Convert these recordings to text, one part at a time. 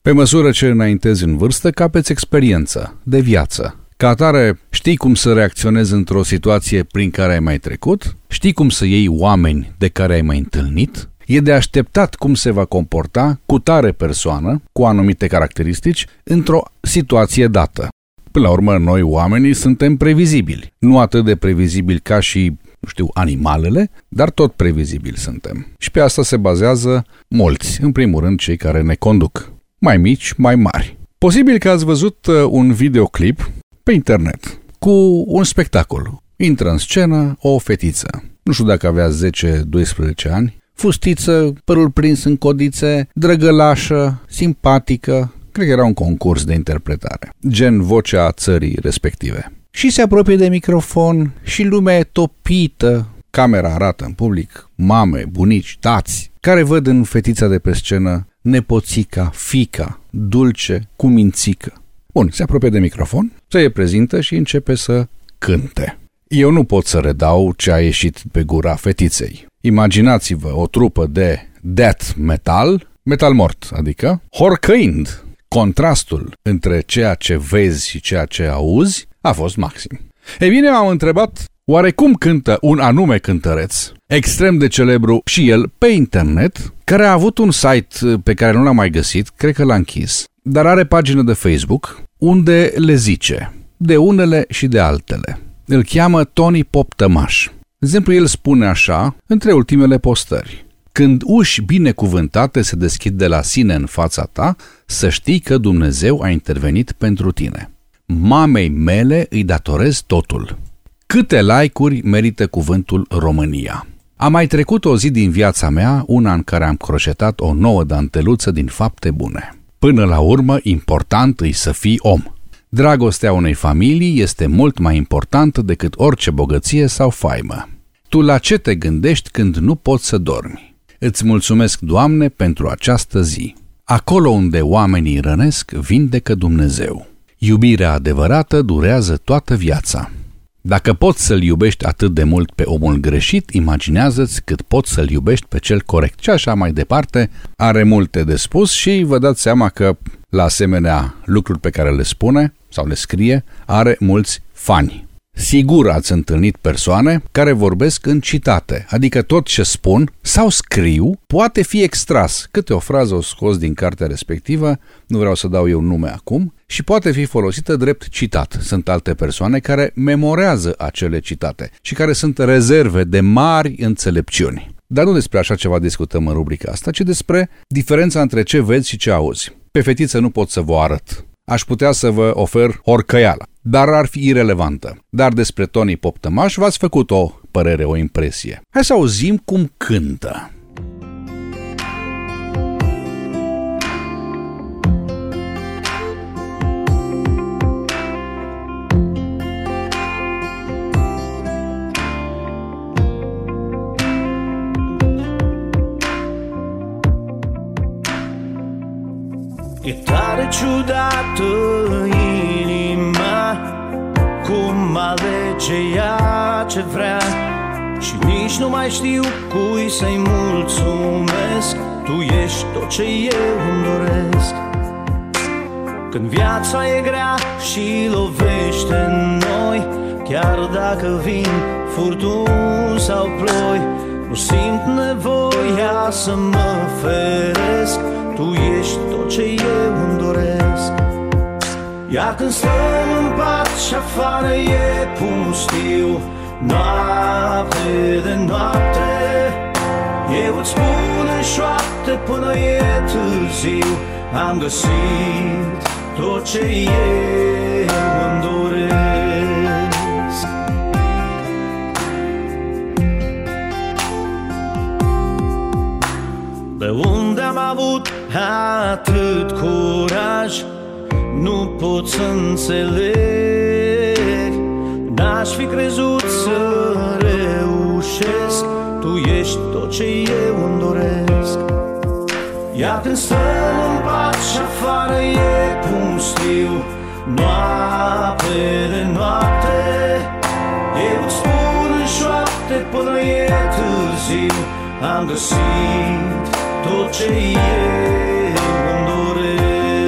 Pe măsură ce înaintezi în vârstă, capeți experiență de viață. Ca atare, știi cum să reacționezi într-o situație prin care ai mai trecut, știi cum să iei oameni de care ai mai întâlnit, e de așteptat cum se va comporta cu tare persoană, cu anumite caracteristici, într-o situație dată. Până la urmă, noi oamenii suntem previzibili. Nu atât de previzibili ca și, animalele, dar tot previzibili suntem. Și pe asta se bazează mulți, în primul rând cei care ne conduc. Mai mici, mai mari. Posibil că ați văzut un videoclip pe internet cu un spectacol. Intră în scenă o fetiță. Nu știu dacă avea 10-12 ani. Fustiță, părul prins în codițe, drăgălașă, simpatică. Cred că era un concurs de interpretare. Gen vocea țării respective. Și se apropie de microfon și lumea e topită. Camera arată în public mame, bunici, tați, care văd în fetița de pe scenă nepoțica, fica, dulce, cu mințică. Bun, se apropie de microfon, se prezintă și începe să cânte. Eu nu pot să redau ce a ieșit pe gura fetiței. Imaginați-vă o trupă de death metal, metal mort, adică horcăind. Contrastul între ceea ce vezi și ceea ce auzi a fost maxim. Ei bine, m-am întrebat oare cum cântă un anume cântăreț, extrem de celebru și el pe internet, care a avut un site pe care nu l-am mai găsit, cred că l-a închis, dar are pagină de Facebook unde le zice de unele și de altele. Îl cheamă Tony Pop Tămaș. De exemplu, el spune așa, între ultimele postări: când uși binecuvântate se deschid de la sine în fața ta, să știi că Dumnezeu a intervenit pentru tine. Mamei mele îi datorez totul. Câte like-uri merită cuvântul România? A mai trecut o zi din viața mea, una în care am croșetat o nouă danteluță din fapte bune. Până la urmă, important îi să fii om. Dragostea unei familii este mult mai importantă decât orice bogăție sau faimă. Tu la ce te gândești când nu poți să dormi? Îți mulțumesc, Doamne, pentru această zi. Acolo unde oamenii rănesc, vindecă Dumnezeu. Iubirea adevărată durează toată viața. Dacă poți să-l iubești atât de mult pe omul greșit, imaginează-ți cât poți să-l iubești pe cel corect. Și așa mai departe, are multe de spus și vă dați seama că la asemenea lucruri pe care le spune sau le scrie, are mulți fani. Sigur ați întâlnit persoane care vorbesc în citate, adică tot ce spun sau scriu poate fi extras. Câte o frază o scos din cartea respectivă, nu vreau să dau eu nume acum, și poate fi folosită drept citat. Sunt alte persoane care memorează acele citate și care sunt rezerve de mari înțelepciuni. Dar nu despre așa ceva discutăm în rubrica asta, ci despre diferența între ce vezi și ce auzi. Pe fetiță nu pot să vă arăt. Aș putea să vă ofer horcăială, dar ar fi irelevantă. Dar despre Tony Pop Tămaș v-ați făcut o părere, o impresie. Hai să auzim cum cântă. E tare ciudată inima, cum alege ea ce vrea, și nici nu mai știu cui să-i mulțumesc. Tu ești tot ce eu îmi doresc. Când viața e grea și lovește în noi, chiar dacă vin furtuni sau ploi, nu simt nevoia să mă feresc. Tu ești tot ce eu îmi doresc. Iar când stăm în pat și afară e pustiu, noapte de noapte, eu îți spun în șoapte până e târziu, am găsit tot ce eu îmi doresc. De unde am avut atât curaj, nu pot să înțeleg. N-aș fi crezut să reușesc. Tu ești tot ce eu îmi doresc. Iar când stăm în pat și afară e pustiu, noapte de noapte, eu îți spun în șoapte până e târziu, am găsit tot ce eu îmi doresc.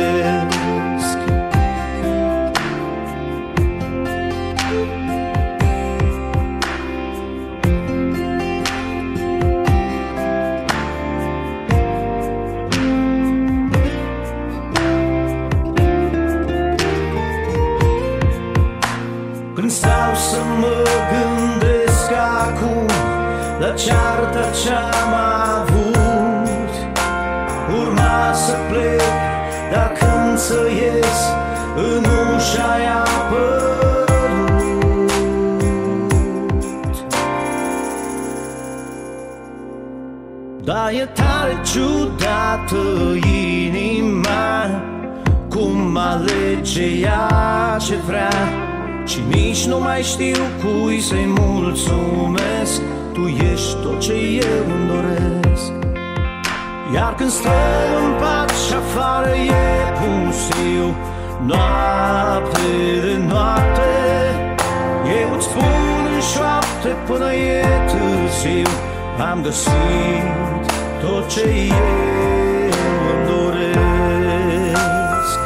e tare ciudată inima, cum alege ea ce vrea și nici nu mai știu cui să-i mulțumesc. Tu ești tot ce eu îmi doresc. Iar când stăm în pat și afară e pustiu, noapte de noapte, eu îți spun în șoapte până e târziu, am găsit tot ce eu îmi doresc.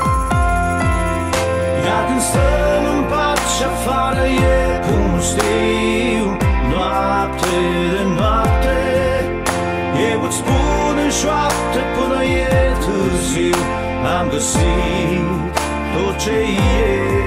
Iar când stăm în pat și afară e pustiu, noapte de noapte, eu îți spun în șoapte până e târziu, am găsit tot ce e